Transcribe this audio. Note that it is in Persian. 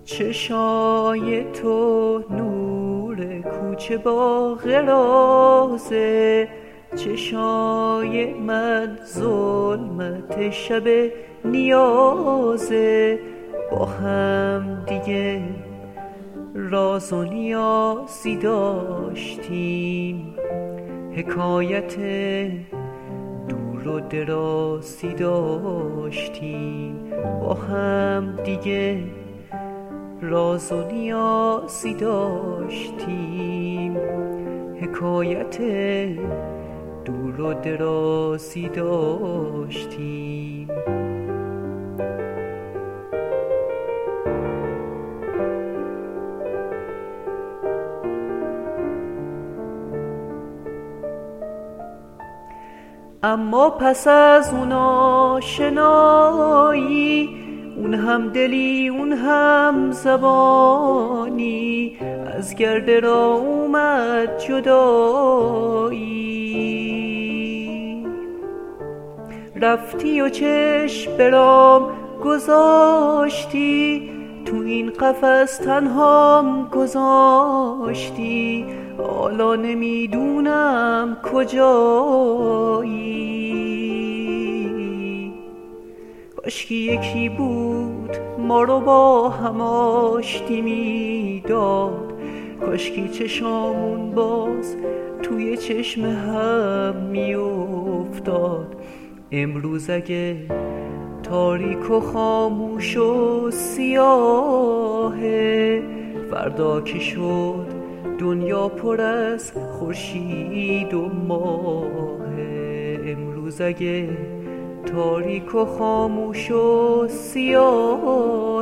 چشای تو نور کوچه با غرازه، چشای من ظلمت شب نیازه. با هم دیگه راز و نیازی داشتیم، حکایت دور و درازی داشتیم. با هم دیگه راز و نیازی داشتیم، حکایت دور و درازی داشتیم. اما پس از اون آشنایی، اون هم دلی اون هم زبانی، از گرد را اومد جدایی. رفتی و چشم برام گذاشتی، تو این قفس تنهام گذاشتی. حالا نمیدونم کجایی. کاشکی یکی بود ما رو با هم آشتی میداد، کاشکی چشامون باز توی چشم هم میافتاد. امروز اگه تاریک و خاموش و سیاهه، فردا که شد دنیا پر از خورشید و ماهه. امروز اگه تاریک و خاموش و سیاهه،